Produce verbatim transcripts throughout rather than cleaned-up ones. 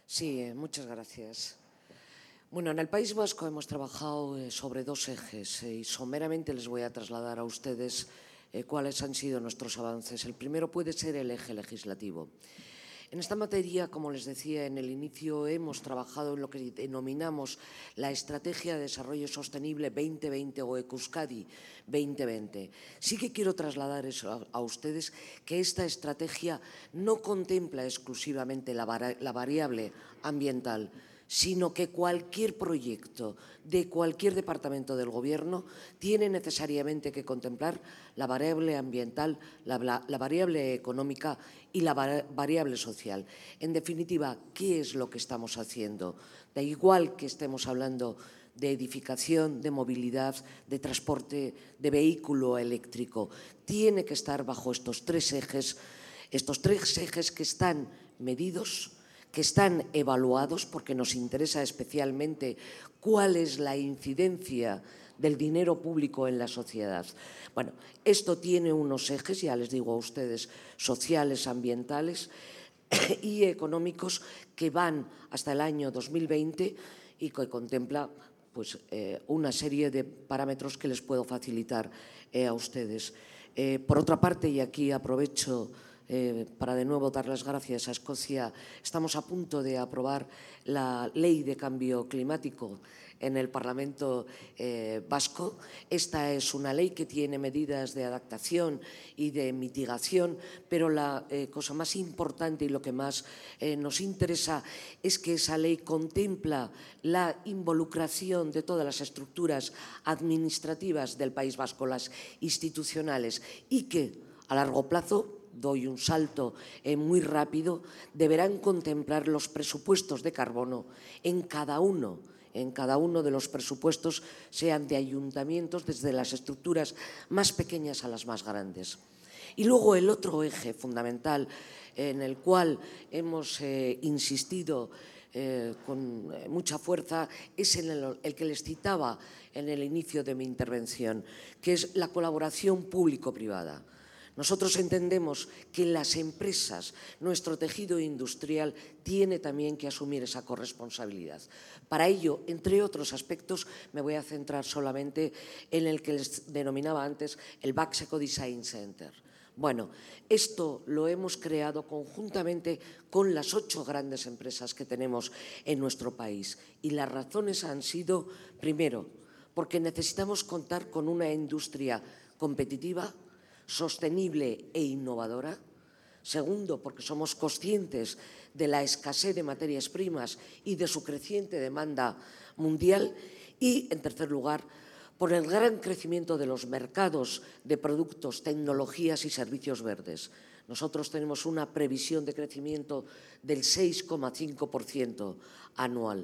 Sí, eh, muchas gracias. Bueno, en el País Vasco hemos trabajado eh, sobre dos ejes eh, y someramente les voy a trasladar a ustedes eh, cuáles han sido nuestros avances. El primero puede ser el eje legislativo. En esta materia, como les decía en el inicio, hemos trabajado en lo que denominamos la Estrategia de Desarrollo Sostenible veinte veinte o Eceuskadi veinte veinte. Sí que quiero trasladar eso a, a ustedes, que esta estrategia no contempla exclusivamente la, la variable ambiental, sino que cualquier proyecto de cualquier departamento del Gobierno tiene necesariamente que contemplar la variable ambiental, la, la, la variable económica y la variable social. En definitiva, ¿qué es lo que estamos haciendo? Da igual que estemos hablando de edificación, de movilidad, de transporte, de vehículo eléctrico, tiene que estar bajo estos tres ejes, estos tres ejes que están medidos, que están evaluados, porque nos interesa especialmente cuál es la incidencia del dinero público en la sociedad. Bueno, esto tiene unos ejes, ya les digo a ustedes, sociales, ambientales y económicos que van hasta el año dos mil veinte y que contempla pues, eh, una serie de parámetros que les puedo facilitar eh, a ustedes. Eh, por otra parte, y aquí aprovecho Eh, para de nuevo dar las gracias a Escocia, estamos a punto de aprobar la Ley de Cambio Climático en el Parlamento eh, vasco. Esta es una ley que tiene medidas de adaptación y de mitigación, pero la eh, cosa más importante y lo que más eh, nos interesa es que esa ley contempla la involucración de todas las estructuras administrativas del País Vasco, las institucionales, y que a largo plazo, doy un salto eh, muy rápido, deberán contemplar los presupuestos de carbono en cada uno, en cada uno de los presupuestos, sean de ayuntamientos, desde las estructuras más pequeñas a las más grandes. Y luego el otro eje fundamental en el cual hemos eh, insistido eh, con eh, mucha fuerza es en el, el que les citaba en el inicio de mi intervención, que es la colaboración público-privada. Nosotros entendemos que las empresas, nuestro tejido industrial, tiene también que asumir esa corresponsabilidad. Para ello, entre otros aspectos, me voy a centrar solamente en el que les denominaba antes el Bax Eco Design Center. Bueno, esto lo hemos creado conjuntamente con las ocho grandes empresas que tenemos en nuestro país. Y las razones han sido, primero, porque necesitamos contar con una industria competitiva, sostenible e innovadora. Segundo, porque somos conscientes de la escasez de materias primas y de su creciente demanda mundial. Y, en tercer lugar, por el gran crecimiento de los mercados de productos, tecnologías y servicios verdes. Nosotros tenemos una previsión de crecimiento del seis coma cinco por ciento anual.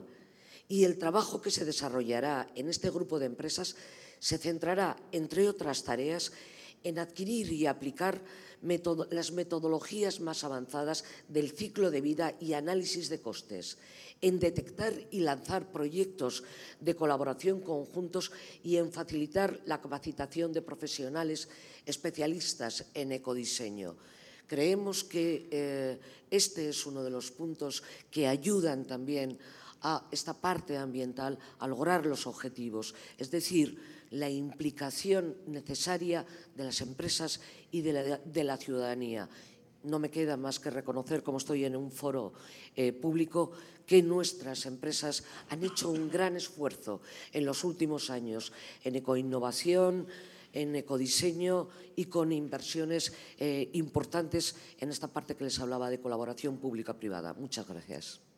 Y el trabajo que se desarrollará en este grupo de empresas se centrará, entre otras tareas, en adquirir y aplicar metodo, las metodologías más avanzadas del ciclo de vida y análisis de costes, en detectar y lanzar proyectos de colaboración conjuntos y en facilitar la capacitación de profesionales especialistas en ecodiseño. Creemos que eh, este es uno de los puntos que ayudan también a esta parte ambiental a lograr los objetivos, es decir, la implicación necesaria de las empresas y de la, de la ciudadanía. No me queda más que reconocer, como estoy en un foro eh, público, que nuestras empresas han hecho un gran esfuerzo en los últimos años en ecoinnovación, en ecodiseño y con inversiones eh, importantes en esta parte que les hablaba de colaboración pública-privada. Muchas gracias.